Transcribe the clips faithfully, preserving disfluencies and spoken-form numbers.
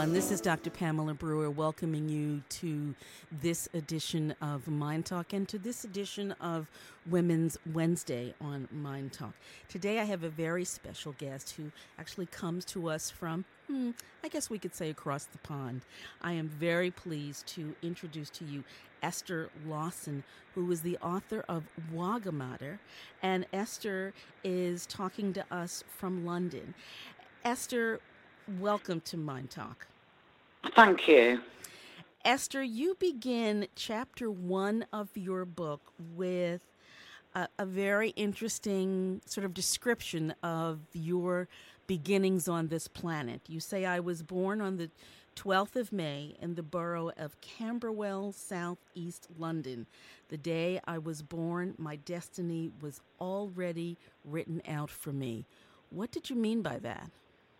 everyone. This is Doctor Pamela Brewer welcoming you to this edition of Mind Talk and to this edition of Women's Wednesday on Mind Talk. Today I have a very special guest who actually comes to us from, hmm, I guess we could say across the pond. I am very pleased to introduce to you Esther Lawson, who is the author of Wagamatter, and Esther is talking to us from London. Esther, welcome to Mind Talk. Thank you. Esther, you begin chapter one of your book with a, a very interesting sort of description of your beginnings on this planet. You say, I was born on the twelfth of May in the borough of Camberwell, southeast London. The day I was born, my destiny was already written out for me. What did you mean by that?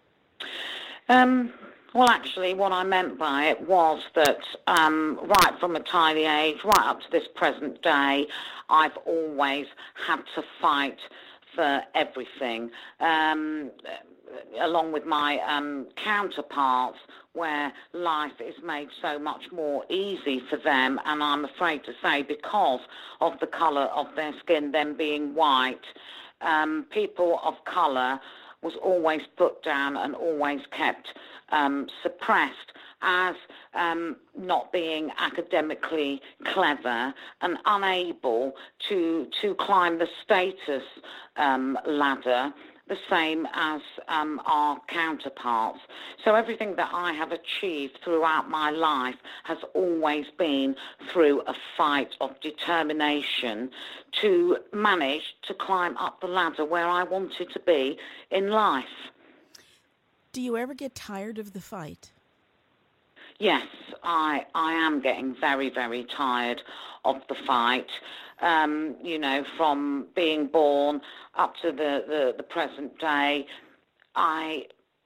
Um, well, actually, what I meant by it was that um, right from a tiny age, right up to this present day, I've always had to fight for everything, um, along with my um, counterparts, where life is made so much more easy for them, and I'm afraid to say because of the colour of their skin, them being white, um, people of colour was always put down and always kept um, suppressed as um, not being academically clever and unable to to climb the status um, ladder, the same as um, our counterparts. So everything that I have achieved throughout my life has always been through a fight of determination to manage to climb up the ladder where I wanted to be in life. Do you ever get tired of the fight? Yes, I I am getting very, very tired of the fight. Um, you know, from being born up to the, the, the present day, I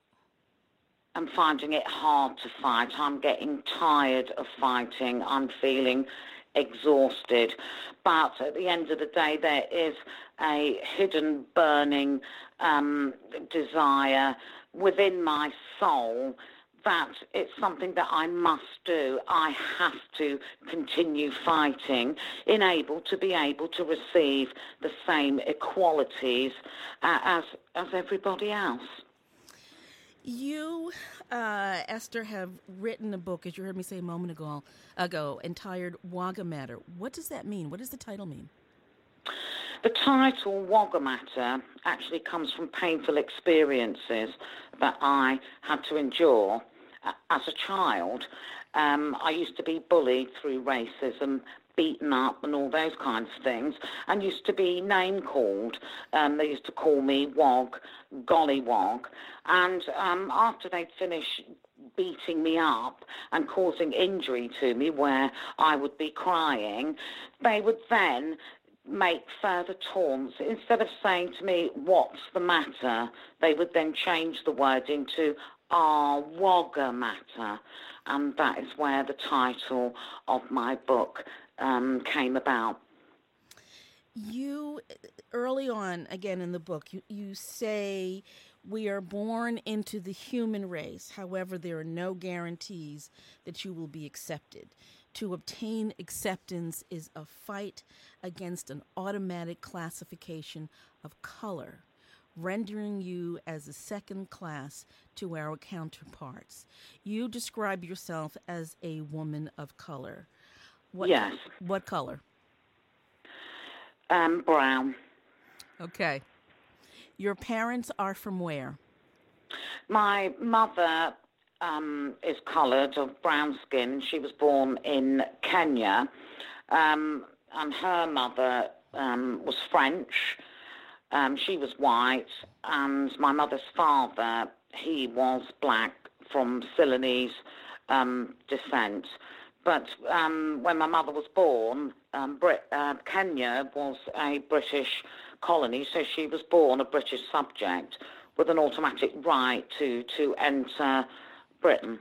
am finding it hard to fight. I'm getting tired of fighting. I'm feeling exhausted. But at the end of the day, there is a hidden burning um, desire within my soul that it's something that I must do. I have to continue fighting in able to be able to receive the same equalities uh, as as everybody else. You, uh, Esther, have written a book, as you heard me say a moment ago, ago entitled Wagamatter. What does that mean? What does the title mean? The title Wagamatter actually comes from painful experiences that I had to endure as a child. um, I used to be bullied through racism, beaten up and all those kinds of things, and used to be name-called. Um, they used to call me Wog, Gollywog. And um, after they'd finished beating me up and causing injury to me where I would be crying, they would then make further taunts. Instead of saying to me, what's the matter, they would then change the word into Ah, Wagamatter, and that is where the title of my book um, came about. You, early on, again in the book, you, you say we are born into the human race. However, there are no guarantees that you will be accepted. To obtain acceptance is a fight against an automatic classification of color, rendering you as a second class to our counterparts. You describe yourself as a woman of color. What, yes. What color? Um, brown. Okay. Your parents are from where? My mother um, is coloured, of brown skin. She was born in Kenya, um, and her mother um, was French. Um, she was white, and my mother's father, he was black from Ceylonese um, descent. But um, when my mother was born, um, Brit- uh, Kenya was a British colony, so she was born a British subject with an automatic right to, to enter Britain.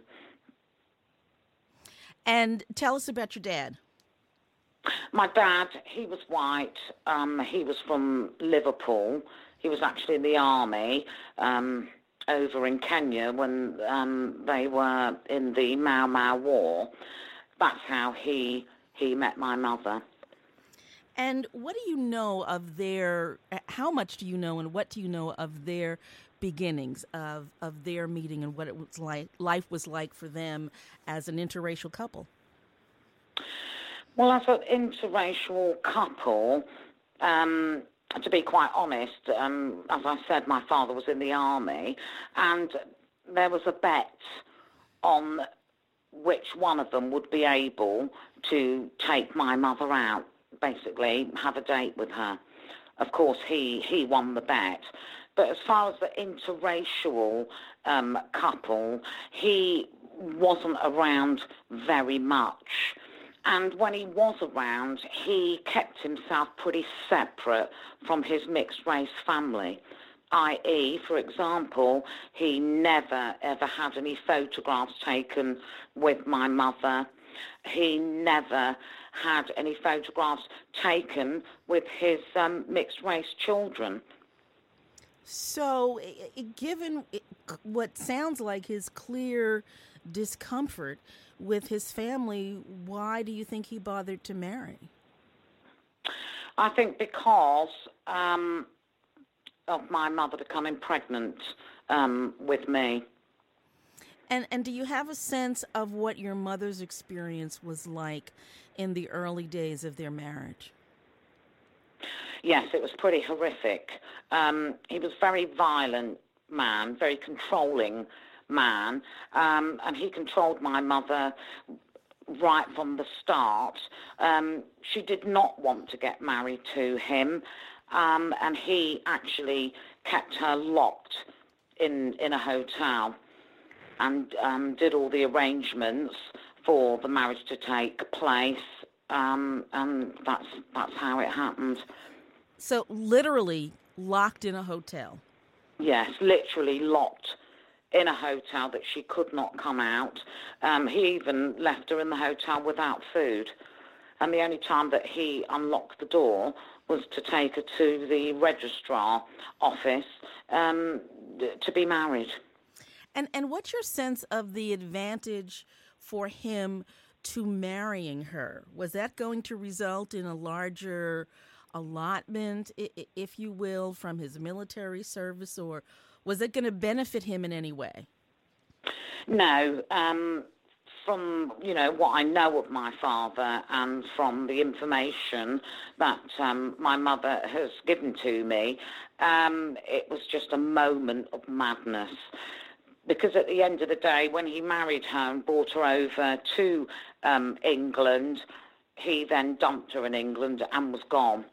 And tell us about your dad. My dad, he was white. Um, he was from Liverpool. He was actually in the army, um, over in Kenya when um, they were in the Mau Mau War. That's how he he met my mother. And what do you know of their, how much do you know and what do you know of their beginnings, of, of their meeting and what it was like, life was like for them as an interracial couple? Well, as an interracial couple, um, to be quite honest, um, as I said, my father was in the army, and there was a bet on which one of them would be able to take my mother out, basically have a date with her. Of course, he, he won the bet. But as far as the interracial um, couple, he wasn't around very much. And when he was around, he kept himself pretty separate from his mixed-race family, that is, for example, he never, ever had any photographs taken with my mother. He never had any photographs taken with his um, mixed-race children. So, given what sounds like his clear discomfort with his family, why do you think he bothered to marry? I think because um, of my mother becoming pregnant um, with me. And and do you have a sense of what your mother's experience was like in the early days of their marriage? Yes, it was pretty horrific. Um, he was a very violent man, very controlling man, um, and he controlled my mother right from the start. Um, she did not want to get married to him, um, and he actually kept her locked in, in a hotel and um, did all the arrangements for the marriage to take place, um, and that's that's how it happened. So literally locked in a hotel? Yes, literally locked in a hotel that she could not come out. Um, he even left her in the hotel without food. And the only time that he unlocked the door was to take her to the registrar office um, to be married. And and what's your sense of the advantage for him to marrying her? Was that going to result in a larger allotment, if you will, from his military service, or was it going to benefit him in any way? No. Um, from, you know, what I know of my father and from the information that um, my mother has given to me, um, it was just a moment of madness. Because at the end of the day, when he married her and brought her over to um, England, he then dumped her in England and was gone.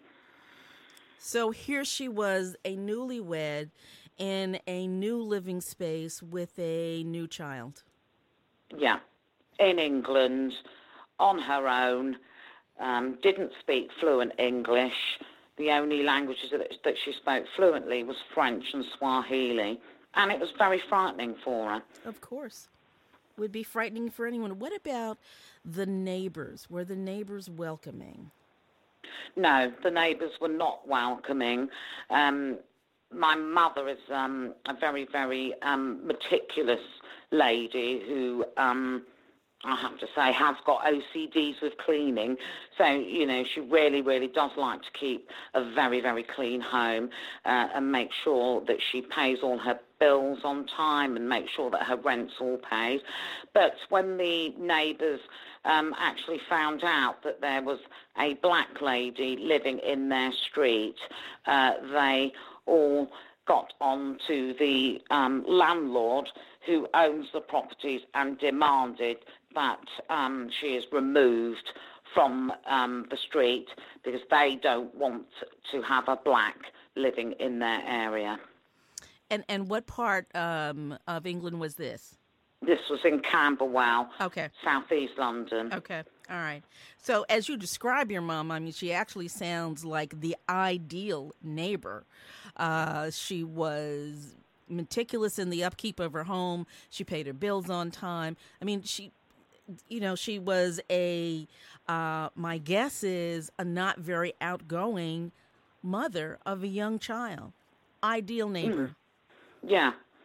So here she was, a newlywed in a new living space with a new child. Yeah, in England, on her own, um, didn't speak fluent English. The only languages that, that she spoke fluently was French and Swahili, and it was very frightening for her. Of course. Would be frightening for anyone. What about the neighbors? Were the neighbors welcoming? No, the neighbours were not welcoming. Um, my mother is um, a very, very um, meticulous lady who, um, I have to say, has got O C Ds with cleaning. So, you know, she really, really does like to keep a very, very clean home uh, and make sure that she pays all her bills on time and make sure that her rent's all paid. But when the neighbours um, actually found out that there was a black lady living in their street, uh, they all got on to the um, landlord who owns the properties and demanded that um, she is removed from um, the street because they don't want to have a black living in their area. And and what part um, of England was this? This was in Camberwell, okay, southeast London. Okay, all right. So as you describe your mom, I mean, she actually sounds like the ideal neighbor. Uh, she was meticulous in the upkeep of her home. She paid her bills on time. I mean, she, you know, she was a, uh, my guess is, a not very outgoing mother of a young child. Ideal neighbor. Mm. Yeah,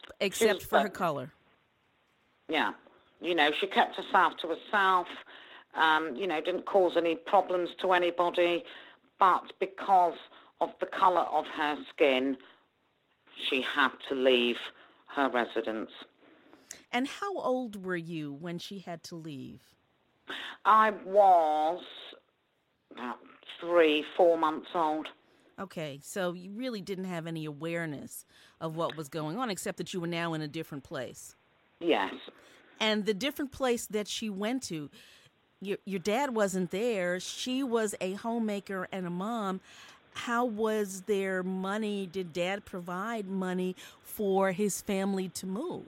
Except was, for uh, her color. Yeah. You know, she kept herself to herself, um, you know, didn't cause any problems to anybody, but because of the colour of her skin, she had to leave her residence. And how old were you when she had to leave? I was about three, four months old. Okay, so you really didn't have any awareness of what was going on, except that you were now in a different place. Yes. And the different place that she went to, your your dad wasn't there. She was a homemaker and a mom. How was their money? Did Dad provide money for his family to move?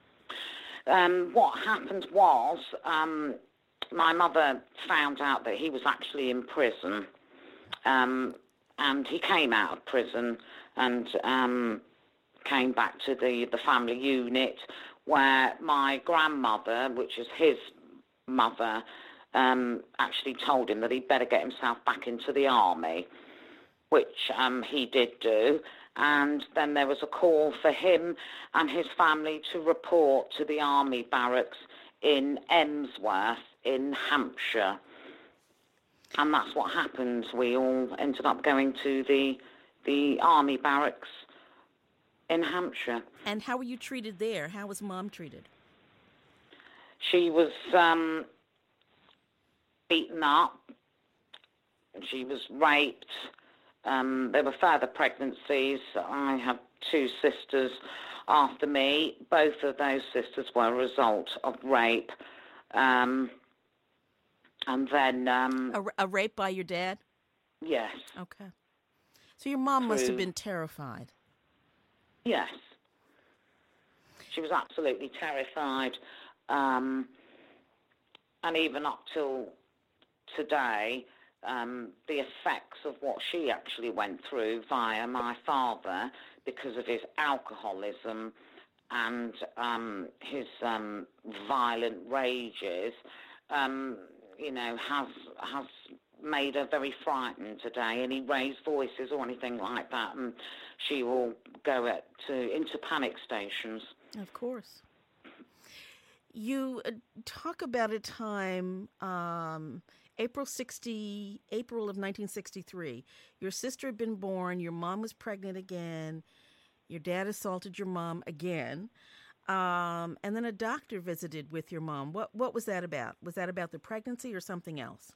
Um, what happened was um, my mother found out that he was actually in prison, um, and he came out of prison and um, came back to the, the family unit where my grandmother, which is his mother, um, actually told him that he'd better get himself back into the army, which um, he did do. And then there was a call for him and his family to report to the army barracks in Emsworth in Hampshire. And that's what happened. We all ended up going to the the army barracks in Hampshire. And how were you treated there? How was Mom treated? She was um, beaten up. She was raped. Um, there were further pregnancies. I have two sisters after me. Both of those sisters were a result of rape. Um, and then... Um, a, a rape by your dad? Yes. Okay. So your mom must have Through- been terrified. Yes. She was absolutely terrified. Um, and even up till today... Um, the effects of what she actually went through via my father because of his alcoholism and um, his um, violent rages, um, you know, has has made her very frightened today. Any raised voices or anything like that, and she will go at, to into panic stations. Of course. You uh, talk about a time. Um, April sixty, April of nineteen sixty-three. Your sister had been born. Your mom was pregnant again. Your dad assaulted your mom again. Um, and then a doctor visited with your mom. What what was that about? Was that about the pregnancy or something else?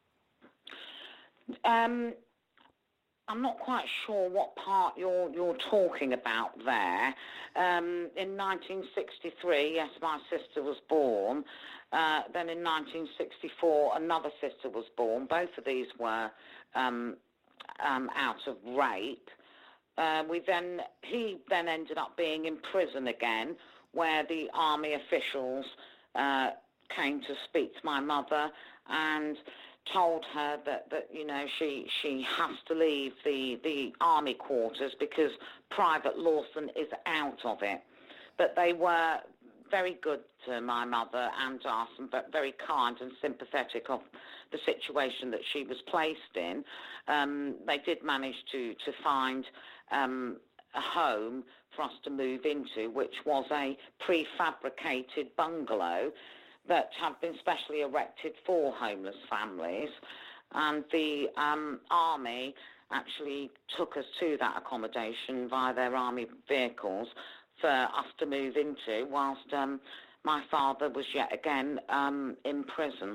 Um, I'm not quite sure what part you're you're talking about there. Um, in nineteen sixty-three, yes, my sister was born. Uh, then in nineteen sixty-four, another sister was born. Both of these were um, um, out of rape. Uh, we then he then ended up being in prison again, where the army officials uh, came to speak to my mother and told her that, that you know she she has to leave the the army quarters because Private Lawson is out of it. But they were very good to my mother and us, and very kind and sympathetic of the situation that she was placed in. Um, they did manage to to find um, a home for us to move into, which was a prefabricated bungalow that had been specially erected for homeless families. And the um, army actually took us to that accommodation via their army vehicles for us to move into, whilst um, my father was yet again um, in prison.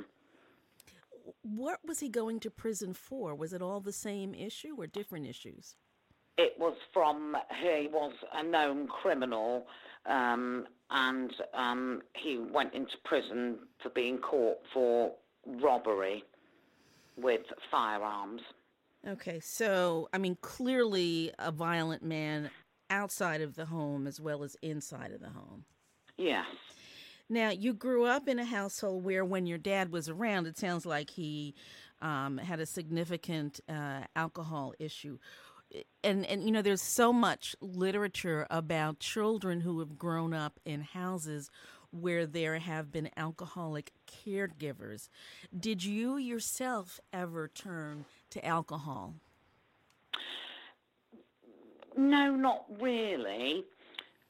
What was he going to prison for? Was it all the same issue or different issues? It was from, he was a known criminal, um, and um, he went into prison for being caught for robbery with firearms. Okay, so, I mean, clearly a violent man outside of the home as well as inside of the home. Yes. Now, you grew up in a household where when your dad was around, it sounds like he um, had a significant uh, alcohol issue. And, and, you know, there's so much literature about children who have grown up in houses where there have been alcoholic caregivers. Did you yourself ever turn to alcohol? No, not really.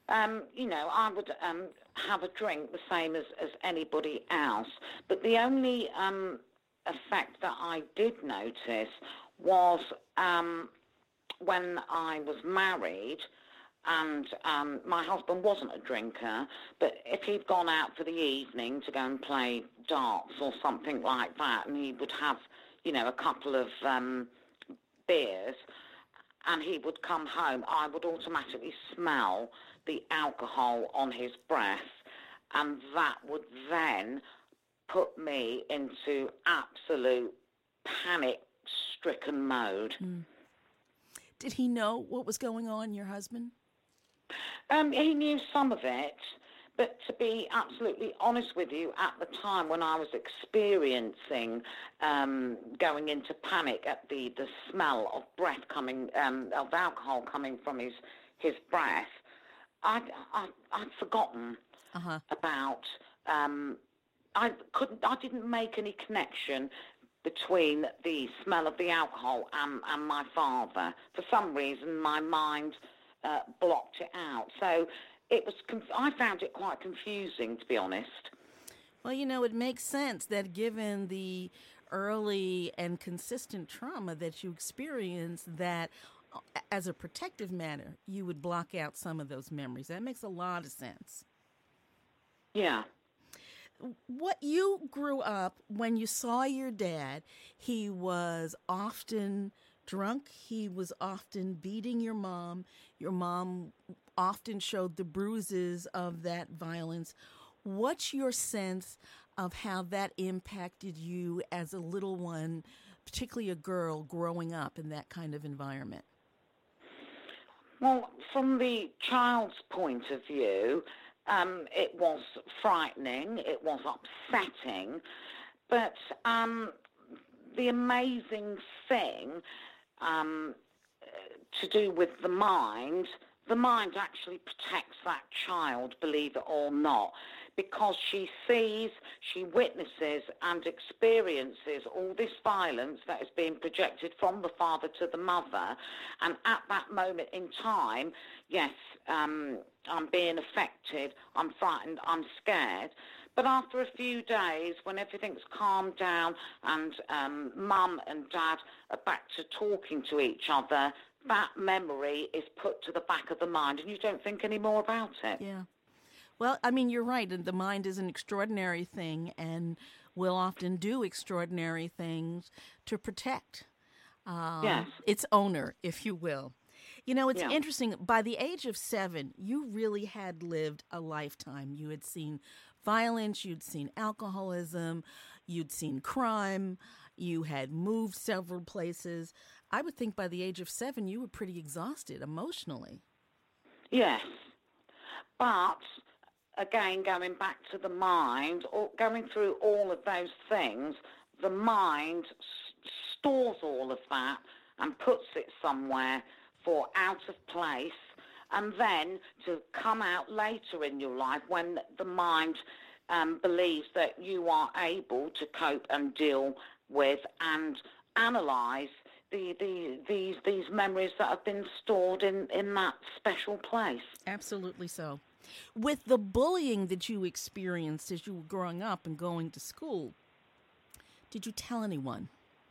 Um, you know, I would um, have a drink the same as, as anybody else. But the only um, effect that I did notice was um, when I was married, and um, my husband wasn't a drinker, but if he'd gone out for the evening to go and play darts or something like that, and he would have, you know, a couple of um, beers, and he would come home, I would automatically smell the alcohol on his breath, and that would then put me into absolute panic-stricken mode. Mm. Did he know what was going on, your husband? Um, he knew some of it, but to be absolutely honest with you, at the time when I was experiencing um, going into panic at the, the smell of breath coming, um, of alcohol coming from his his breath, I'd, I, I'd forgotten uh-huh. about. Um, I couldn't. I didn't make any connection between the smell of the alcohol and, and my father. For some reason, my mind uh, blocked it out. So it was. Conf- I found it quite confusing, to be honest. Well, you know, it makes sense that given the early and consistent trauma that you experienced, that as a protective matter, you would block out some of those memories. That makes a lot of sense. Yeah. What you grew up, when you saw your dad, he was often drunk. He was often beating your mom. Your mom often showed the bruises of that violence. What's your sense of how that impacted you as a little one, particularly a girl growing up in that kind of environment? Well, from the child's point of view, Um, it was frightening, it was upsetting, but um, the amazing thing um, to do with the mind, the mind actually protects that child, believe it or not, because she sees, she witnesses and experiences all this violence that is being projected from the father to the mother, and at that moment in time, yes, um, I'm being affected, I'm frightened, I'm scared. But after a few days, when everything's calmed down and um, mum and dad are back to talking to each other, that memory is put to the back of the mind and you don't think any more about it. Yeah. Well, I mean, you're right. And the mind is an extraordinary thing and will often do extraordinary things to protect um, yes. its owner, if you will. You know, it's yeah. interesting. By the age of seven, you really had lived a lifetime. You had seen violence, you'd seen alcoholism, you'd seen crime, you had moved several places. I would think by the age of seven, you were pretty exhausted emotionally. Yes. But again, going back to the mind, or going through all of those things, the mind s- stores all of that and puts it somewhere for out of place, and then to come out later in your life when the mind um, believes that you are able to cope and deal with and analyse the, the, these these memories that have been stored in, in that special place. Absolutely so. With the bullying that you experienced as you were growing up and going to school, did you tell anyone?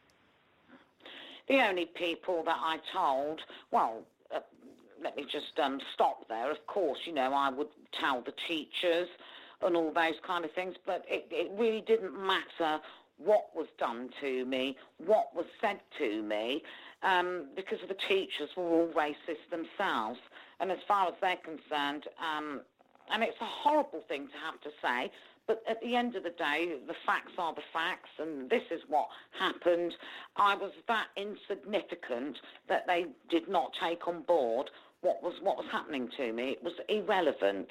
The only people that I told, well, uh, let me just um, stop there. Of course, you know, I would tell the teachers and all those kind of things, but it, it really didn't matter what was done to me, what was said to me, um, because the teachers were all racist themselves. And as far as they're concerned, um, and it's a horrible thing to have to say, but at the end of the day, the facts are the facts, and this is what happened. I was that insignificant that they did not take on board what was what was happening to me. It was irrelevant.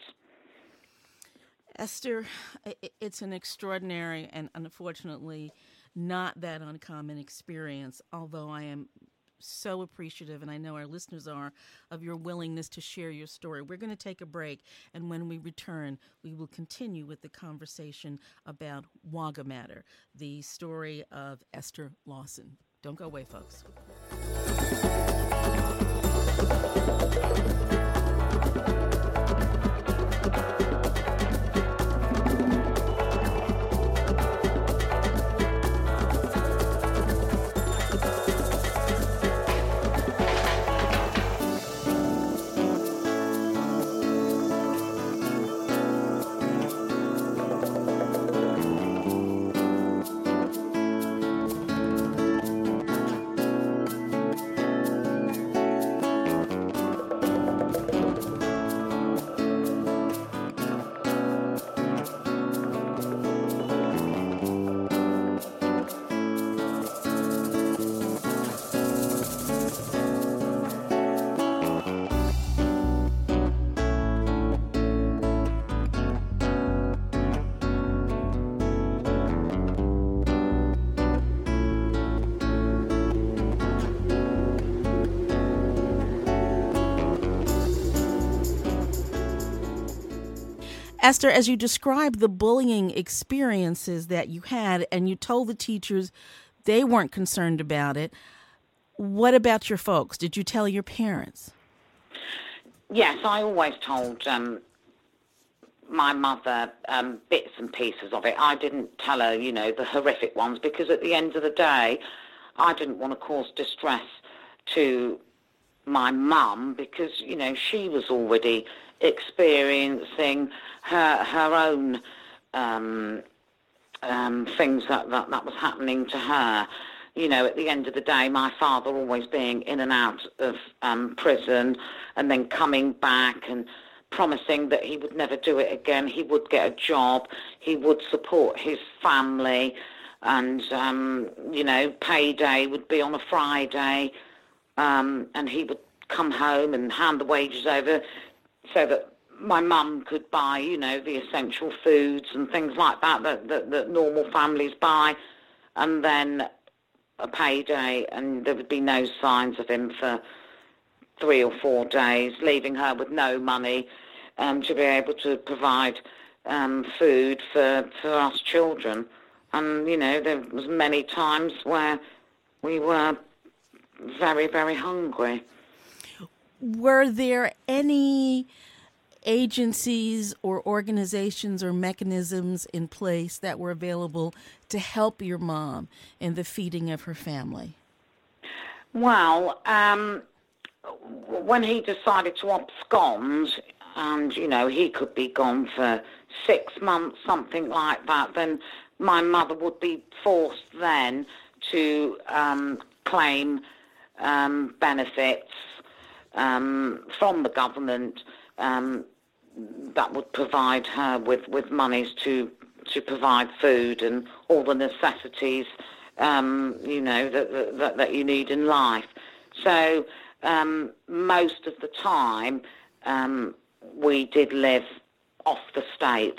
Esther, it's an extraordinary and unfortunately not that uncommon experience, although I am so appreciative, and I know our listeners are, of your willingness to share your story. We're going to take a break, and when we return, we will continue with the conversation about Wagga Matter, the story of Esther Lawson. Don't go away, folks. Esther, as you described the bullying experiences that you had and you told the teachers they weren't concerned about it, what about your folks? Did you tell your parents? Yes, I always told um, my mother um, bits and pieces of it. I didn't tell her, you know, the horrific ones, because at the end of the day, I didn't want to cause distress to my mum, because, you know, she was already experiencing her her own um, um, things that, that, that was happening to her. You know, at the end of the day, my father always being in and out of um, prison and then coming back and promising that he would never do it again. He would get a job. He would support his family. And, um, you know, payday would be on a Friday. Um, and he would come home and hand the wages over so that my mum could buy, you know, the essential foods and things like that that, that, that normal families buy. And then a payday, and there would be no signs of him for three or four days, leaving her with no money um, to be able to provide um, food for, for us children. And, you know, there was many times where we were very, very hungry. Were there any agencies or organizations or mechanisms in place that were available to help your mom in the feeding of her family? Well, um, when he decided to abscond, and, you know, he could be gone for six months, something like that, then my mother would be forced then to um, claim um, benefits um, from the government um, that would provide her with, with monies to to provide food and all the necessities, um, you know, that, that that you need in life. So um, most of the time, um, we did live off the state.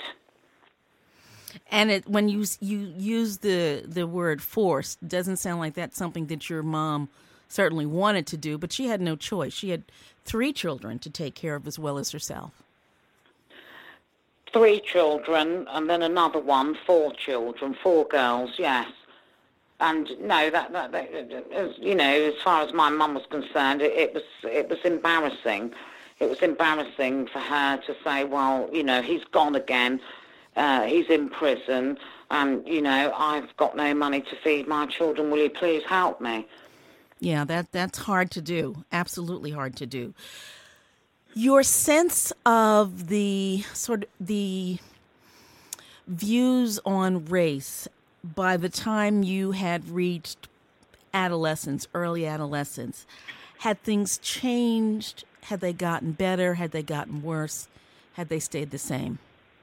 And it, when you you use the the word forced, it doesn't sound like that's something that your mom certainly wanted to do, but she had no choice. She had three children to take care of as well as herself. Three children, and then another one, four children, four girls, yes. And no, that, that, that you know, as far as my mum was concerned, it, it was it was embarrassing. It was embarrassing for her to say, well, you know, he's gone again, uh, he's in prison, and, you know, I've got no money to feed my children, will you please help me? Yeah, that that's hard to do, absolutely hard to do. Your sense of the sort of the views on race by the time you had reached adolescence, early adolescence, had things changed? Had they gotten better? Had they gotten worse? Had they stayed the same?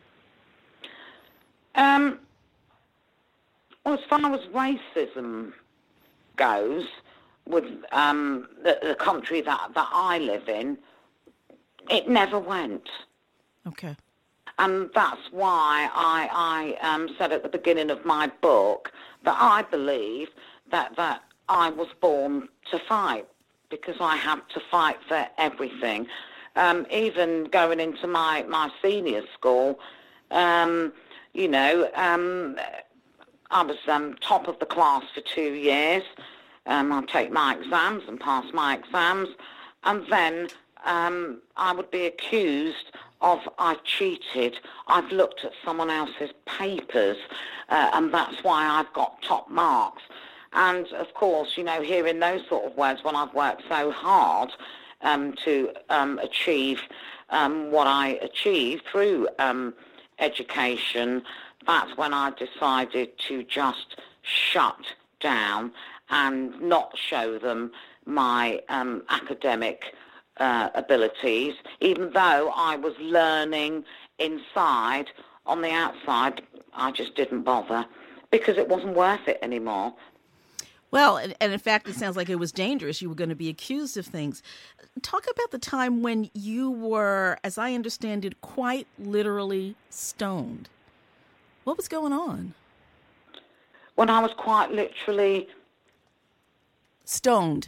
Um, well, as far as racism goes, with um, the, the country that, that I live in, it never went. Okay. And that's why I, I um, said at the beginning of my book that I believe that, that I was born to fight, because I had to fight for everything. Um, even going into my, my senior school, um, you know, um, I was um, top of the class for two years. Um, I'd take my exams and pass my exams, and then um, I would be accused of I've cheated, I've looked at someone else's papers, uh, and that's why I've got top marks. And, of course, you know, hearing those sort of words when I've worked so hard um, to um, achieve um, what I achieved through um, education, that's when I decided to just shut down and not show them my um, academic uh, abilities, even though I was learning inside. On the outside, I just didn't bother because it wasn't worth it anymore. Well, and, and in fact, it sounds like it was dangerous. You were going to be accused of things. Talk about the time when you were, as I understand it, quite literally stoned. What was going on? When I was quite literally stoned.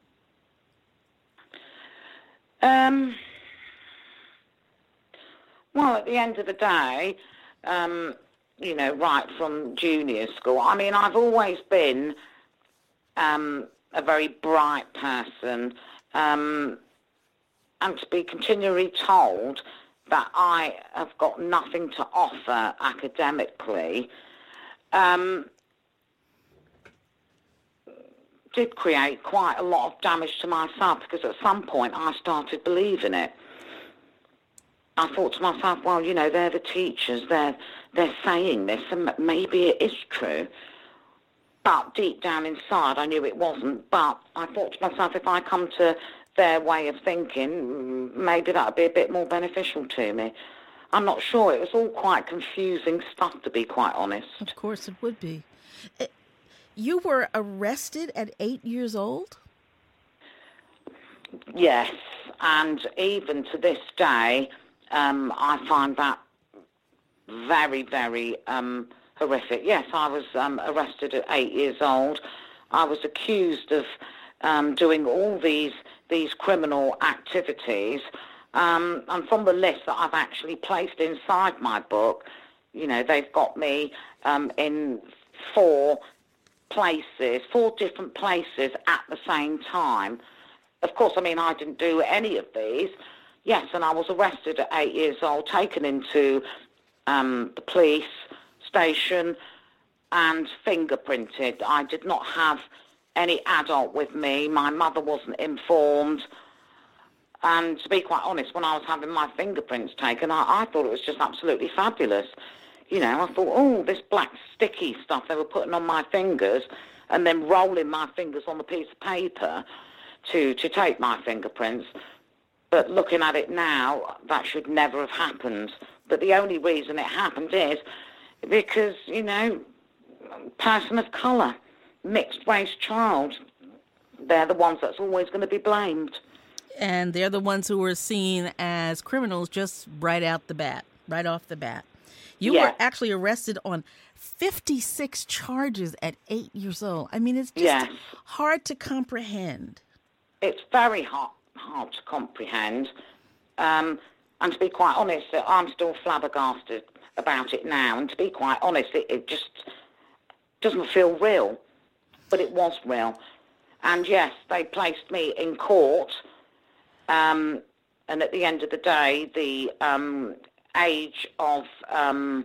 Um. Well, at the end of the day, um, you know, right from junior school, I mean, I've always been um, a very bright person, um, and to be continually told that I have got nothing to offer academically um, did create quite a lot of damage to myself, because at some point I started believing it. I thought to myself, well, you know, they're the teachers, they're, they're saying this, and maybe it is true. But deep down inside, I knew it wasn't. But I thought to myself, if I come to their way of thinking, maybe that would be a bit more beneficial to me. I'm not sure. It was all quite confusing stuff, to be quite honest. Of course it would be. You were arrested at eight years old? Yes, and even to this day, um, I find that very, very um, horrific. Yes, I was um, arrested at eight years old. I was accused of um, doing all these these criminal activities, um, and from the list that I've actually placed inside my book, you know, they've got me um, in four places, four different places at the same time. Of course, I mean, I didn't do any of these. Yes, and I was arrested at eight years old, taken into um, the police station and fingerprinted. I did not have any adult with me. My mother wasn't informed. And to be quite honest, when I was having my fingerprints taken, I, I thought it was just absolutely fabulous. You know, I thought, oh, this black sticky stuff they were putting on my fingers and then rolling my fingers on the piece of paper to, to take my fingerprints. But looking at it now, that should never have happened. But the only reason it happened is because, you know, person of colour, mixed-race child, they're the ones that's always going to be blamed. And they're the ones who were seen as criminals just right out the bat, right off the bat. You yeah. were actually arrested on fifty-six charges at eight years old. I mean, it's just yes. hard to comprehend. It's very hard, hard to comprehend. Um, and to be quite honest, I'm still flabbergasted about it now. And to be quite honest, it, it just doesn't feel real. But it was real. And yes, they placed me in court. Um, and at the end of the day, the um, age of um,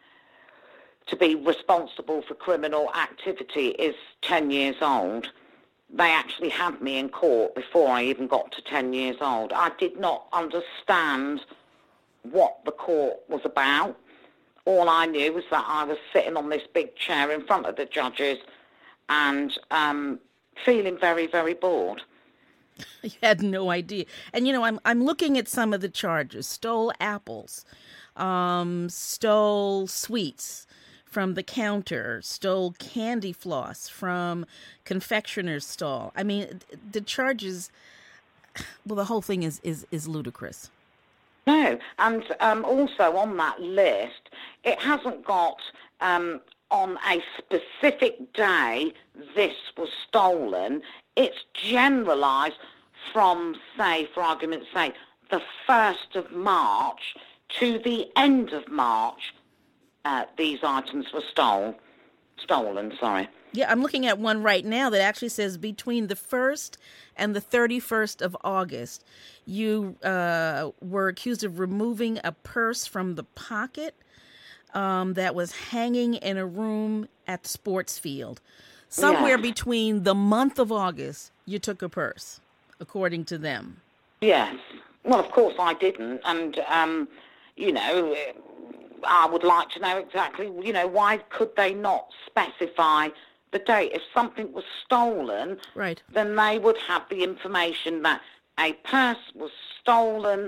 to be responsible for criminal activity is ten years old. They actually had me in court before I even got to ten years old. I did not understand what the court was about. All I knew was that I was sitting on this big chair in front of the judges and um, feeling very, very bored. You had no idea. And, you know, I'm I'm looking at some of the charges. Stole apples, um, stole sweets from the counter, stole candy floss from confectioner's stall. I mean, the charges, well, the whole thing is, is, is ludicrous. No, and um, also on that list, it hasn't got um, on a specific day this was stolen. It's generalised from, say, for argument's sake, the first of March to the end of March. Uh, these items were stole, stolen. Sorry. Yeah, I'm looking at one right now that actually says between the first and the thirty-first of August, you uh, were accused of removing a purse from the pocket um, that was hanging in a room at Sports Field. Somewhere yes. between the month of August, you took a purse, according to them. Yes. Well, of course I didn't. And, um, you know, I would like to know exactly, you know, why could they not specify the date? If something was stolen, right. then they would have the information that a purse was stolen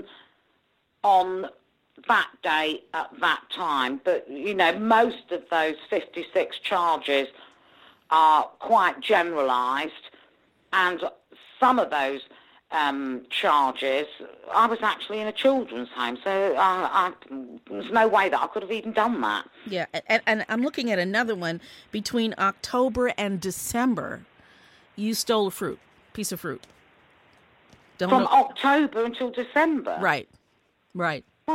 on that day at that time. But, you know, most of those fifty-six charges are quite generalised, and some of those um, charges, I was actually in a children's home, so I, I, there's no way that I could have even done that. Yeah, and, and I'm looking at another one. Between October and December, you stole a fruit, piece of fruit. Don't From know. October until December? Right, right. Well,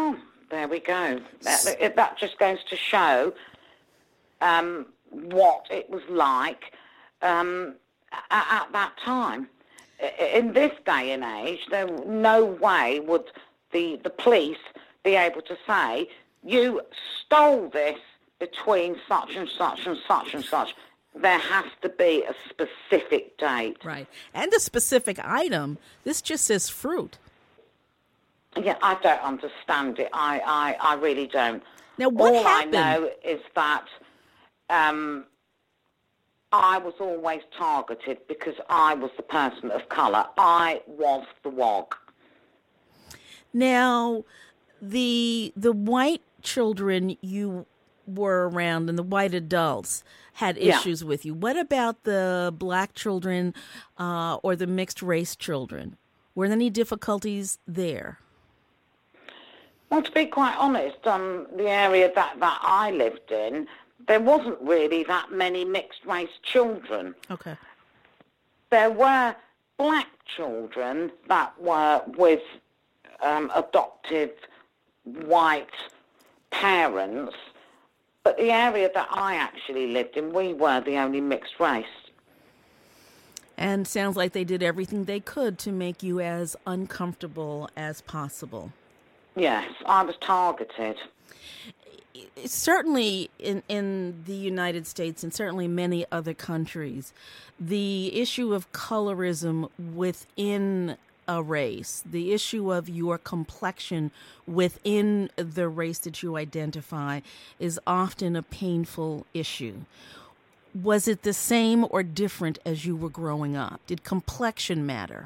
there we go. That, that just goes to show um, what it was like um, at, at that time. In this day and age, there no way would the, the police be able to say, you stole this between such and such and such and such. There has to be a specific date. Right. And a specific item. This just says fruit. Yeah, I don't understand it. I, I, I really don't. Now, what All happened? I know is that um, I was always targeted because I was the person of colour. I was the W O G. Now, the the white children you were around and the white adults had issues yeah. with you. What about the black children uh, or the mixed race children? Were there any difficulties there? Well, to be quite honest, um, the area that, that I lived in, there wasn't really that many mixed race children. Okay. There were black children that were with um, adoptive white parents, but the area that I actually lived in, we were the only mixed race. And sounds like they did everything they could to make you as uncomfortable as possible. Yes, I was targeted. Certainly in, in the United States and certainly many other countries, the issue of colorism within a race, the issue of your complexion within the race that you identify is often a painful issue. Was it the same or different as you were growing up? Did complexion matter?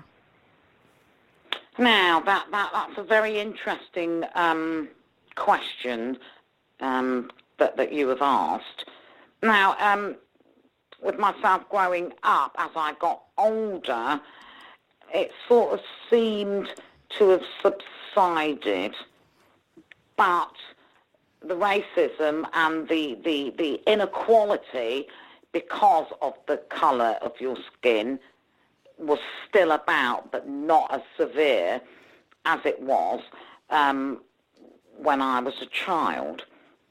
Now, that, that that's a very interesting um, question um, that, that you have asked. Now, um, with myself growing up, as I got older, it sort of seemed to have subsided, but the racism and the, the, the inequality because of the colour of your skin was still about, but not as severe as it was um, when I was a child.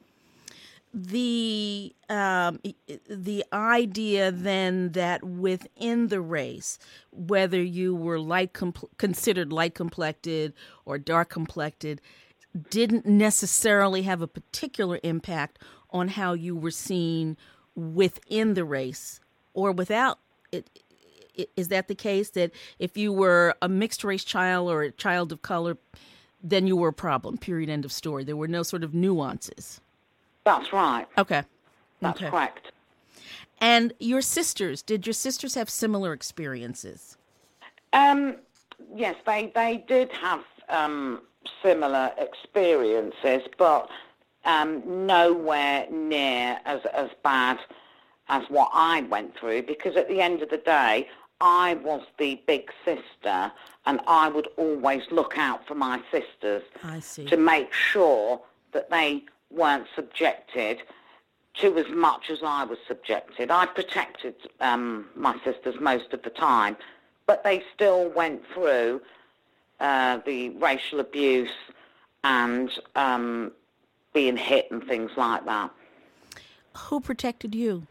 The um, the idea then that within the race, whether you were light compl- considered light complected or dark complected, didn't necessarily have a particular impact on how you were seen within the race or without it. Is that the case, that if you were a mixed race child or a child of color, then you were a problem, period, end of story? There were no sort of nuances. That's right. Okay. That's okay. correct. And your sisters, did your sisters have similar experiences? Um, yes, they, they did have um, similar experiences, but um, nowhere near as, as bad as what I went through, because at the end of the day, I was the big sister, and I would always look out for my sisters I see. to make sure that they weren't subjected to as much as I was subjected. I protected um, my sisters most of the time, but they still went through uh, the racial abuse and um, being hit and things like that. Who protected you?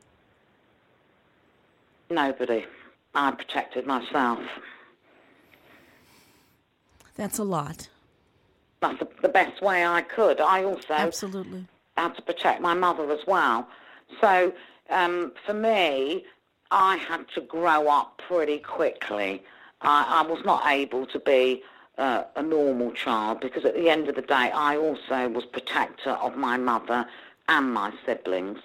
Nobody. I protected myself. That's a lot. That's the, the best way I could. I also Absolutely. had to protect my mother as well. So um, for me, I had to grow up pretty quickly. I, I was not able to be uh, a normal child because at the end of the day, I also was protector of my mother and my siblings.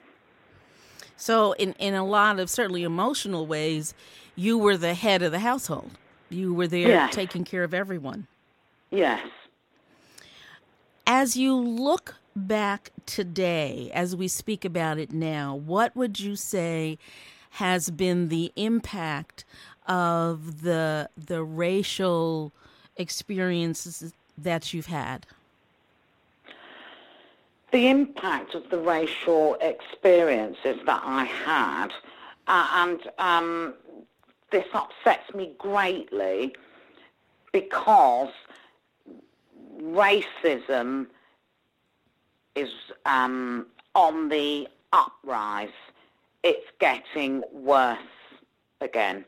So in, in a lot of certainly emotional ways, you were the head of the household. You were there yes. taking care of everyone. Yes. As you look back today, as we speak about it now, what would you say has been the impact of the the racial experiences that you've had? The impact of the racial experiences that I had, uh, and um, this upsets me greatly because racism is um, on the uprise. It's getting worse again,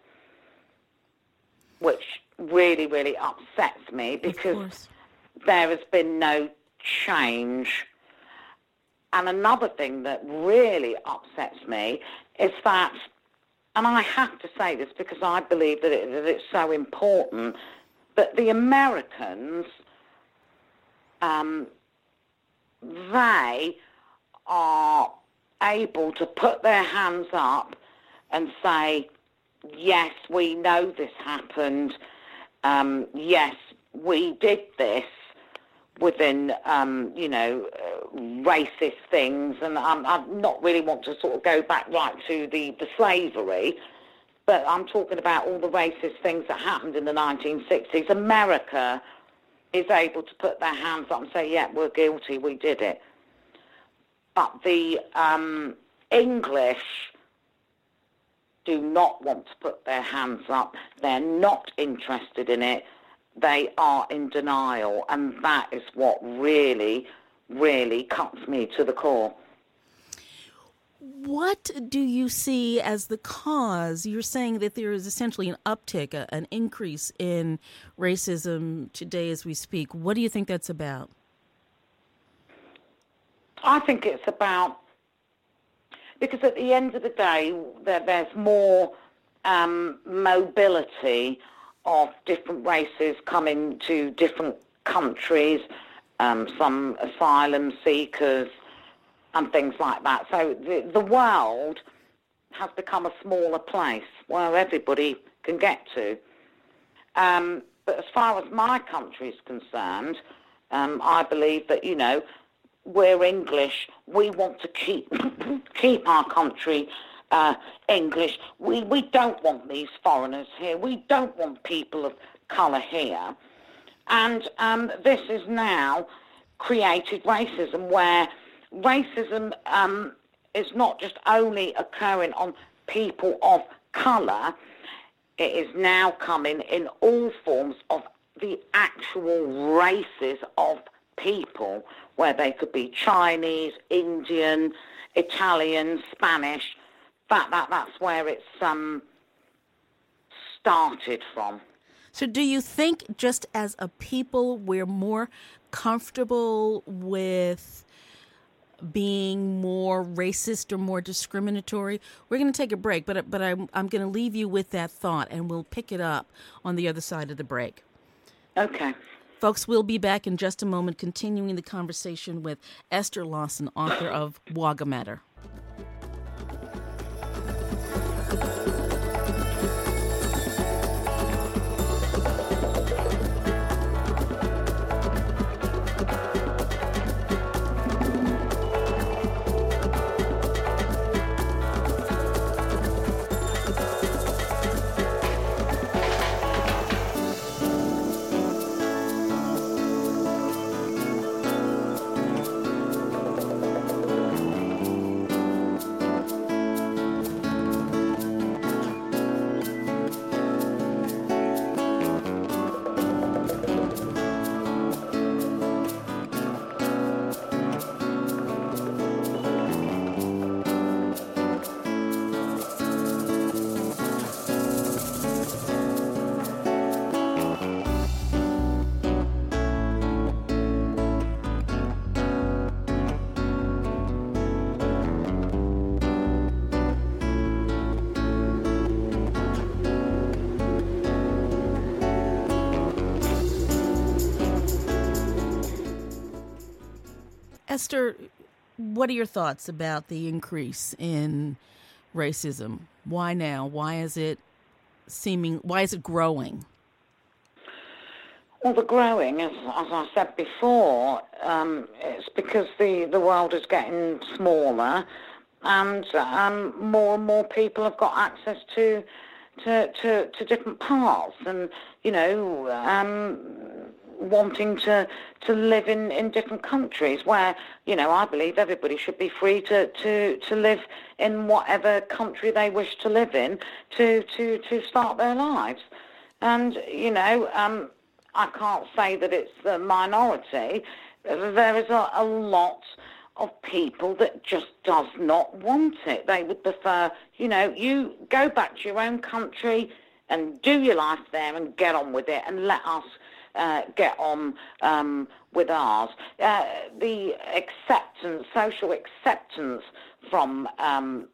which really, really upsets me because there has been no change. And another thing that really upsets me is that, and I have to say this because I believe that, it, that it's so important, that the Americans, um, they are able to put their hands up and say, yes, we know this happened. Um, yes, we did this within, um, you know, uh, racist things. And um, I not really want to sort of go back right to the, the slavery, but I'm talking about all the racist things that happened in the nineteen sixties. America is able to put their hands up and say, yeah, we're guilty, we did it. But the um, English do not want to put their hands up. They're not interested in it. They are in denial, and that is what really, really cuts me to the core. What do you see as the cause? You're saying that there is essentially an uptick, a, an increase in racism today as we speak. What do you think that's about? I think it's about, because at the end of the day, there, there's more um, mobility of different races coming to different countries, um, some asylum seekers and things like that. So the, the world has become a smaller place where everybody can get to. Um, but as far as my country is concerned, um, I believe that, you know, we're English. We want to keep keep our country uh, English. We we don't want these foreigners here. We don't want people of colour here. And um, this is now created racism, where racism um, is not just only occurring on people of colour. It is now coming in all forms of the actual races of people, where they could be Chinese, Indian, Italian, Spanish. That that that's where it's um started from. So do you think just as a people we're more comfortable with being more racist or more discriminatory? We're going to take a break, but but I'm I'm going to leave you with that thought, and we'll pick it up on the other side of the break. Okay. Folks, we'll be back in just a moment, continuing the conversation with Esther Lawson, author of Wagamatter. Esther, what are your thoughts about the increase in racism? Why now? Why is it seeming, why is it growing? Well, the growing, as, as I said before, um, it's because the, the world is getting smaller, and um, more and more people have got access to to, to, to different parts, and, you know, um, wanting to to live in, in different countries where, you know, I believe everybody should be free to, to, to live in whatever country they wish to live in to, to, to start their lives. And, you know, um, I can't say that it's the minority. There is a, a lot of people that just does not want it. They would prefer, you know, you go back to your own country and do your life there and get on with it, and let us uh, get on um, with ours. Uh, the acceptance, social acceptance from um,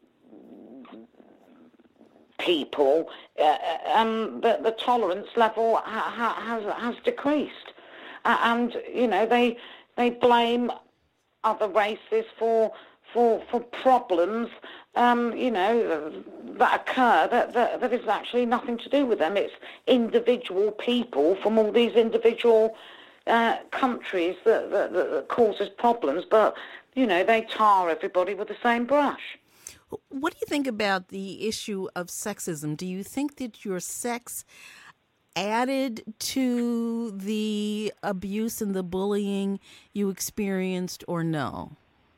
people, uh, um, the, the tolerance level ha- ha- has has decreased, uh, and you know they they blame other races for for for problems, um, you know, that occur that, that that is actually nothing to do with them. It's individual people from all these individual uh, countries that, that that causes problems, but you know they tar everybody with the same brush. What do you think about the issue of sexism? Do you think that your sex added to the abuse and the bullying you experienced, or no?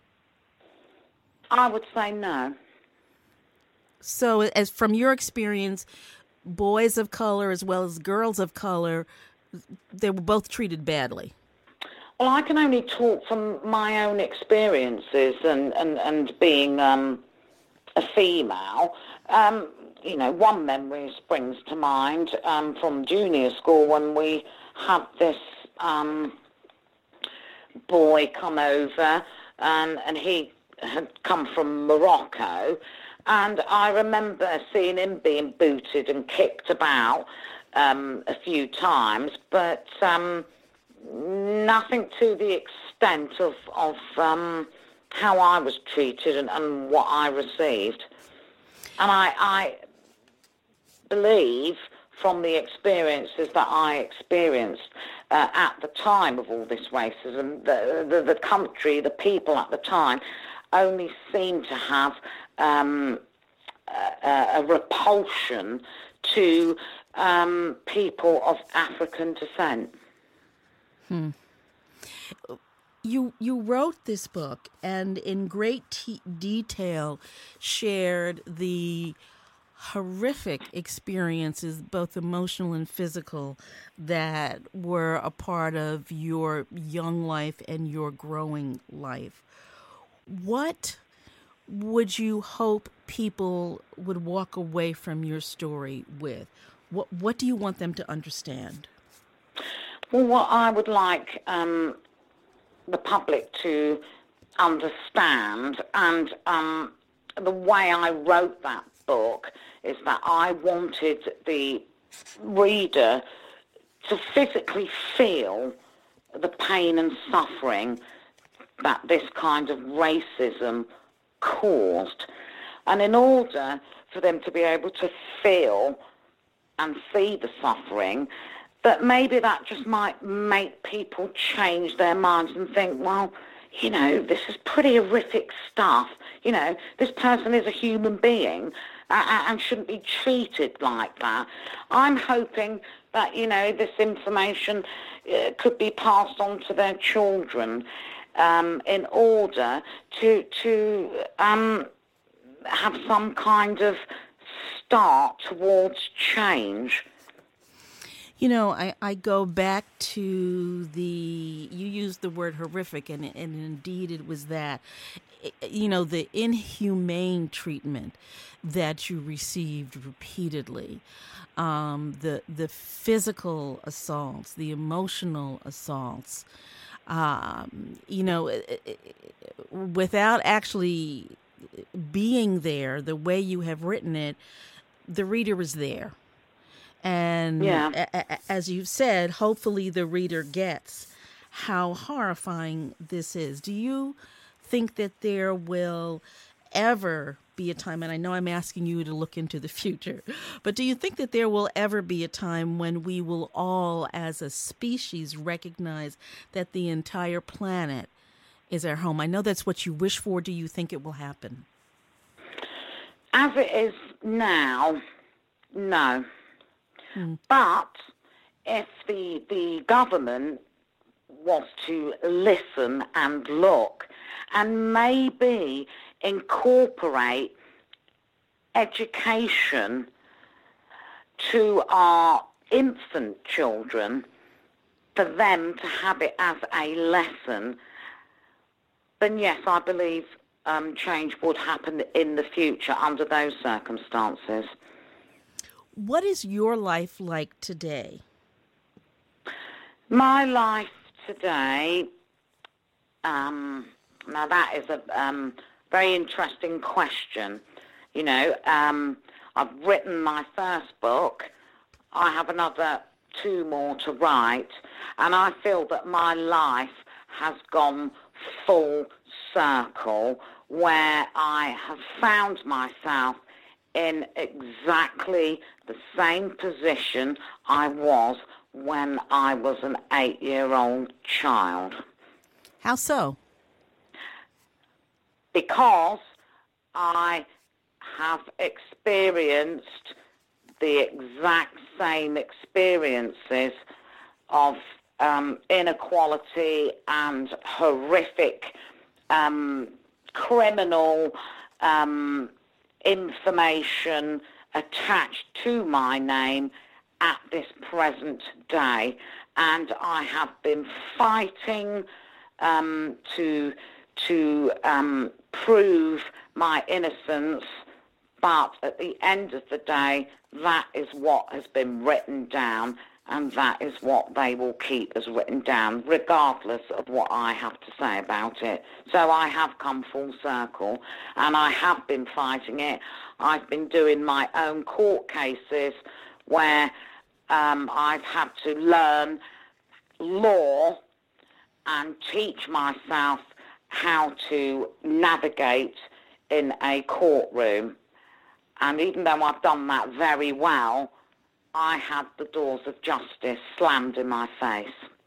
I would say no. So, as from your experience, boys of color as well as girls of color, they were both treated badly. Well, I can only talk from my own experiences and, and, and being um, a female. Um, you know, one memory springs to mind um, from junior school when we had this um, boy come over, um, and he had come from Morocco, and I remember seeing him being booted and kicked about um, a few times, but um, nothing to the extent of, of um, how I was treated and, and what I received. And I, I believe from the experiences that I experienced uh, at the time of all this racism, the, the, the country, the people at the time, only seemed to have um, a, a repulsion to um, people of African descent. Hmm. You you wrote this book and in great t- detail shared the horrific experiences, both emotional and physical, that were a part of your young life and your growing life. What would you hope people would walk away from your story with? What What do you want them to understand? Well, what I would like um, the public to understand, and um, the way I wrote that book, is that I wanted the reader to physically feel the pain and suffering that this kind of racism caused. And in order for them to be able to feel and see the suffering, that maybe that just might make people change their minds and think, well, you know, this is pretty horrific stuff. You know, this person is a human being uh, and shouldn't be treated like that. I'm hoping that, you know, this information uh, could be passed on to their children um, in order to to um, have some kind of start towards change. You know, I, I go back to the, you used the word horrific, and, and indeed it was that. You know, the inhumane treatment that you received repeatedly, um, the the physical assaults, the emotional assaults, um, you know, without actually being there the way you have written it, the reader is there. And yeah. a- a- as you've said, hopefully the reader gets how horrifying this is. Do you think that there will ever be a time, and I know I'm asking you to look into the future, but do you think that there will ever be a time when we will all, as a species, recognize that the entire planet is our home? I know that's what you wish for. Do you think it will happen? As it is now, no. Hmm. But if the the government was to listen and look and maybe incorporate education to our infant children for them to have it as a lesson, then yes, I believe um, change would happen in the future under those circumstances. What is your life like today? My life today, um, now that is a um, very interesting question. You know, um, I've written my first book. I have another two more to write, and I feel that my life has gone full circle, where I have found myself in exactly the same position I was when I was an eight-year-old child. How so? Because I have experienced the exact same experiences of um, inequality and horrific um, criminal um, information attached to my name at this present day. And I have been fighting um, to, to um, prove my innocence. But at the end of the day, that is what has been written down, and that is what they will keep as written down, regardless of what I have to say about it. So I have come full circle, and I have been fighting it. I've been doing my own court cases where um, I've had to learn law and teach myself how to navigate in a courtroom. And even though I've done that very well, I had the doors of justice slammed in my face.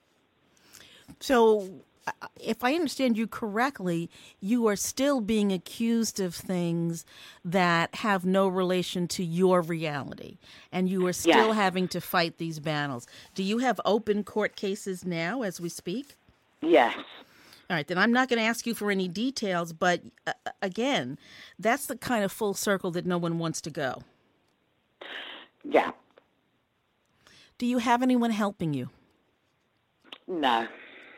So, if I understand you correctly, you are still being accused of things that have no relation to your reality, and you are still Yes. having to fight these battles. Do you have open court cases now as we speak? Yes. All right, then I'm not going to ask you for any details, but uh, again, that's the kind of full circle that no one wants to go. Yeah. Do you have anyone helping you? No.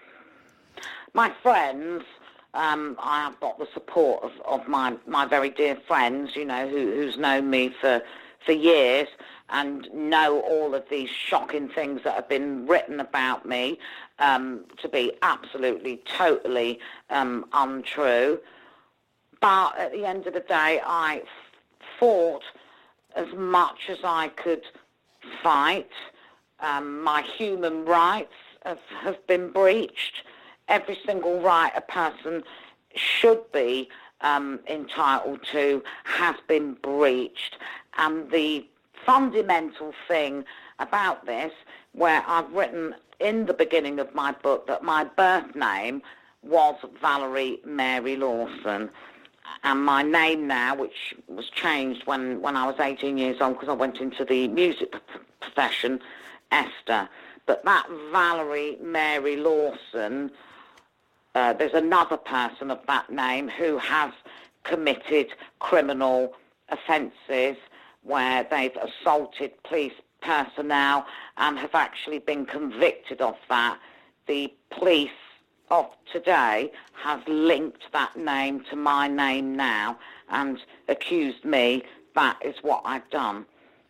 My friends, um, I have got the support of, of my, my very dear friends, you know, who, who's known me for, for years and know all of these shocking things that have been written about me um, to be absolutely, totally um, untrue. But at the end of the day, I fought as much as I could fight. Um, my human rights have, have been breached. Every single right a person should be um, entitled to has been breached. And the fundamental thing about this, where I've written in the beginning of my book that my birth name was Valerie Mary Lawson, and my name now, which was changed when, when I was eighteen years old because I went into the music profession, Esther. But that Valerie Mary Lawson, uh, there's another person of that name who has committed criminal offences where they've assaulted police personnel and have actually been convicted of that. The police of today has linked that name to my name now and accused me that is what I've done.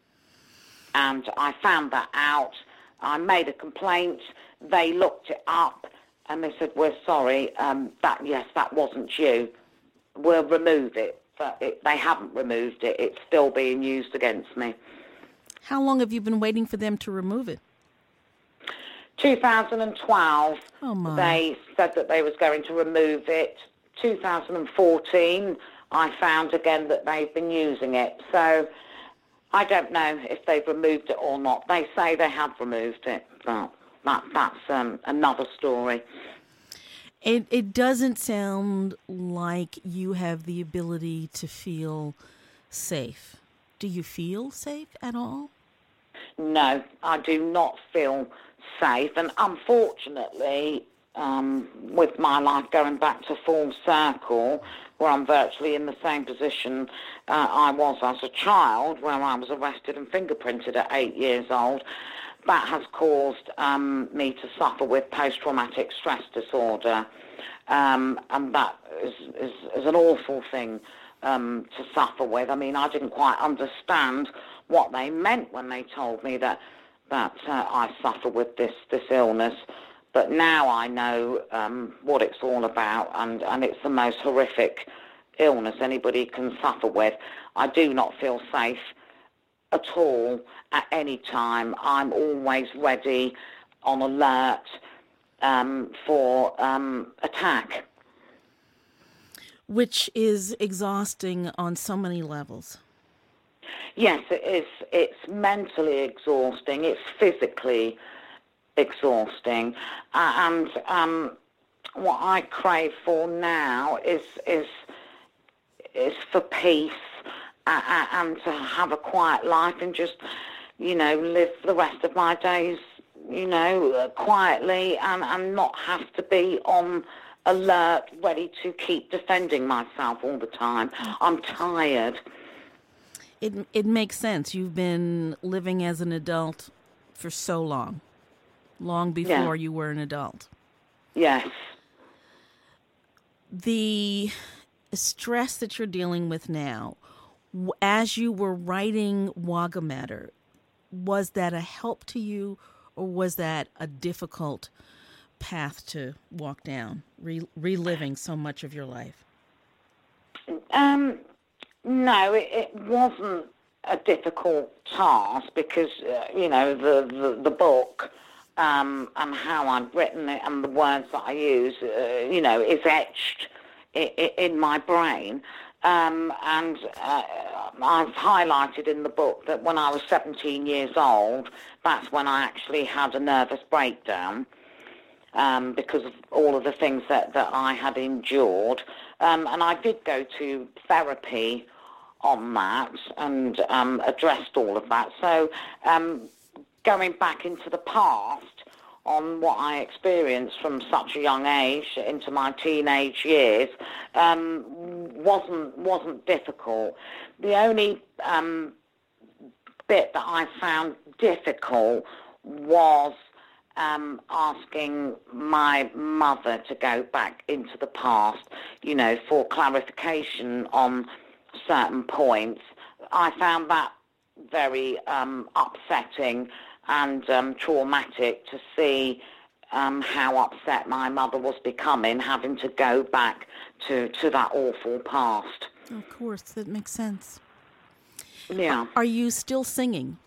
And I found that out. I made a complaint. They looked it up and they said, we're sorry, um, that yes, that wasn't you. We'll remove it. But it, they haven't removed it. It's still being used against me. How long have you been waiting for them to remove it? two thousand twelve, oh my. They said that they was going to remove it. two thousand fourteen, I found again that they've been using it. So I don't know if they've removed it or not. They say they have removed it, but that, that's um, another story. It it doesn't sound like you have the ability to feel safe. Do you feel safe at all? No, I do not feel safe. And unfortunately, um, with my life going back to full circle, where I'm virtually in the same position uh, I was as a child, where I was arrested and fingerprinted at eight years old, that has caused um, me to suffer with post-traumatic stress disorder, um, and that is, is, is an awful thing um, to suffer with. I mean, I didn't quite understand what they meant when they told me that that uh, I suffer with this, this illness, but now I know um, what it's all about, and, and it's the most horrific illness anybody can suffer with. I do not feel safe at all at any time. I'm always ready, on alert um, for um, attack. Which is exhausting on so many levels. Yes, it is. It's mentally exhausting. It's physically exhausting. Uh, and um, what I crave for now is is is for peace uh, and to have a quiet life and just, you know, live the rest of my days, you know, uh, quietly and, and not have to be on alert, ready to keep defending myself all the time. I'm tired. It it makes sense. You've been living as an adult for so long, long before Yeah. you were an adult. Yes. The stress that you're dealing with now, w- as you were writing Wagamatter, was that a help to you, or was that a difficult path to walk down, re- reliving so much of your life? Um, no, it, it wasn't a difficult task because, uh, you know, the, the, the book um, and how I've written it and the words that I use, uh, you know, is etched i- i- in my brain. Um, and uh, I've highlighted in the book that when I was seventeen years old, that's when I actually had a nervous breakdown. Um, because of all of the things that, that I had endured. Um, and I did go to therapy on that and um, addressed all of that. So um, going back into the past on what I experienced from such a young age into my teenage years um, wasn't wasn't difficult. The only um, bit that I found difficult was Um, asking my mother to go back into the past, you know, for clarification on certain points. I found that very um, upsetting and um, traumatic to see um, how upset my mother was becoming, having to go back to, to that awful past. Of course, that makes sense. Yeah. Are you still singing?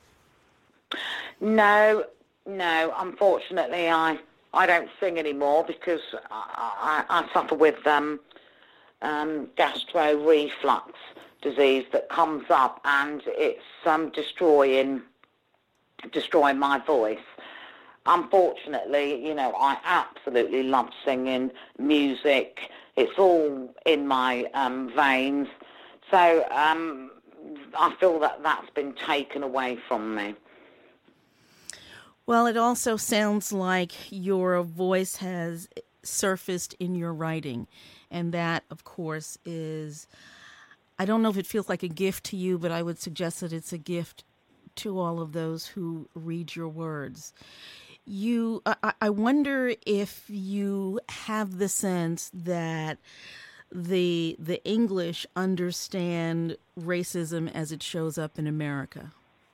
No. No, unfortunately, I I don't sing anymore because I, I, I suffer with um, um, gastro reflux disease that comes up, and it's um, destroying destroying my voice. Unfortunately, you know, I absolutely love singing, music. It's all in my um, veins. So um, I feel that that's been taken away from me. Well, it also sounds like your voice has surfaced in your writing. And that, of course, is, I don't know if it feels like a gift to you, but I would suggest that it's a gift to all of those who read your words. You, I, I wonder if you have the sense that the the English understand racism as it shows up in America.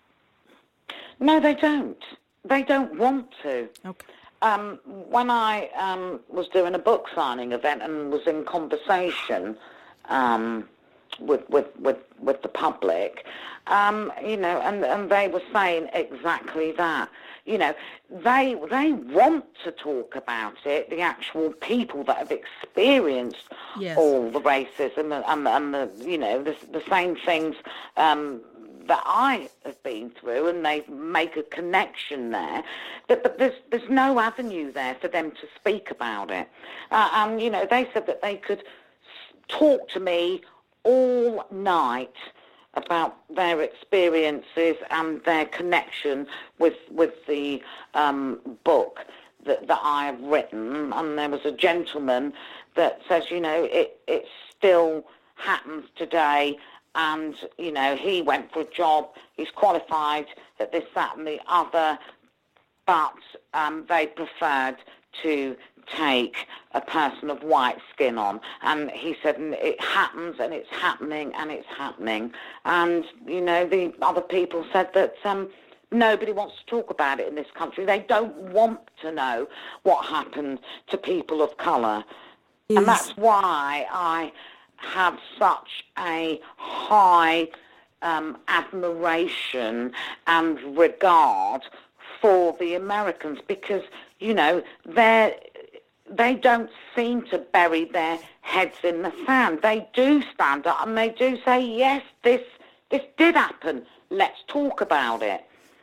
No, they don't. They don't want to. Okay. Um, when I um, was doing a book signing event and was in conversation um, with, with with with the public, um, you know, and, and they were saying exactly that. You know, they they want to talk about it. The actual people that have experienced Yes. all the racism and, and, and the you know the, the same things. Um, that I have been through, and they make a connection there, but, but there's there's no avenue there for them to speak about it. Uh, and, you know, they said that they could talk to me all night about their experiences and their connection with with the um, book that, that I have written. And there was a gentleman that says, you know, it, it still happens today. And, you know, he went for a job, he's qualified at this, that and the other, but um, they preferred to take a person of white skin on. And he said, it happens and it's happening and it's happening. And, you know, the other people said that um, nobody wants to talk about it in this country. They don't want to know what happened to people of colour. Is... And that's why I have such a high um, admiration and regard for the Americans, because, you know, they're, they don't seem to bury their heads in the sand. They do stand up and they do say, yes, this this did happen. Let's talk about it.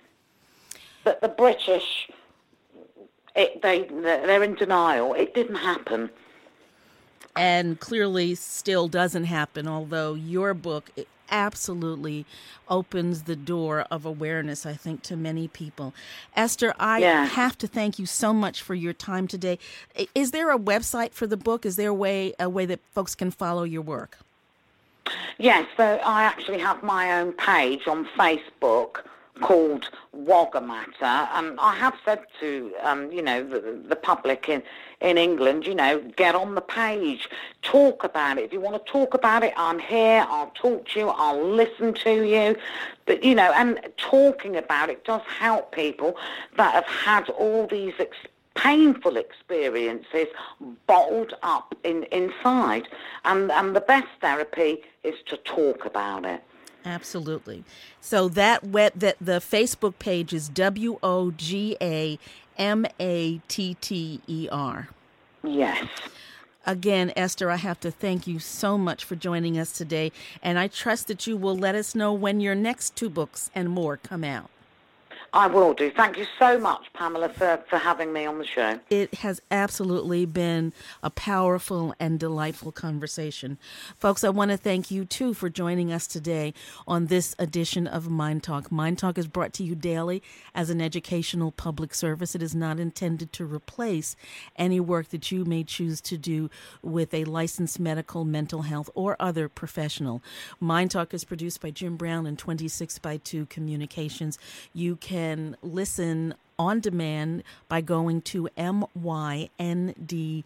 But the British, it, they, they're in denial. It didn't happen. And clearly still doesn't happen, although your book absolutely opens the door of awareness, I think, to many people. Esther, I yeah. have to thank you so much for your time today. Is there a website for the book? Is there a way a way that folks can follow your work? Yes, so I actually have my own page on Facebook called Wagamatta, and I have said to um, you know the, the public in in England, you know, get on the page, talk about it. If you want to talk about it, I'm here. I'll talk to you. I'll listen to you. But you know, and talking about it does help people that have had all these ex- painful experiences bottled up in inside, and and the best therapy is to talk about it. Absolutely. So that web, that the Facebook page is W O G A M A T T E R. Yes. Again, Esther, I have to thank you so much for joining us today, and I trust that you will let us know when your next two books and more come out. I will do. Thank you so much, Pamela, for, for having me on the show. It has absolutely been a powerful and delightful conversation. Folks, I want to thank you, too, for joining us today on this edition of Mind Talk. Mind Talk is brought to you daily as an educational public service. It is not intended to replace any work that you may choose to do with a licensed medical, mental health, or other professional. Mind Talk is produced by Jim Brown and twenty-six by two Communications. You can Can listen on demand by going to M Y N D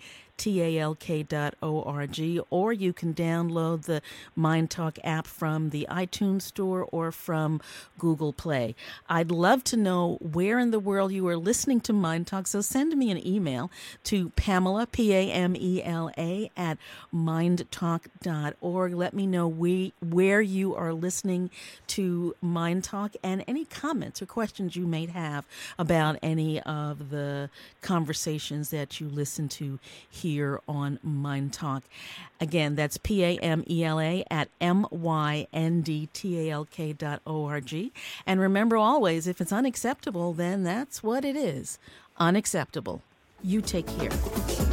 talk dot org, or you can download the Mind Talk app from the iTunes Store or from Google Play. I'd love to know where in the world you are listening to Mind Talk, so send me an email to Pamela, P A M E L A, at mind talk dot org. Let me know we, where you are listening to Mind Talk and any comments or questions you may have about any of the conversations that you listen to here here on Mind Talk. Again, that's P A M E L A at M Y N D T A L K dot org. And remember always, if it's unacceptable, then that's what it is. Unacceptable. You take care.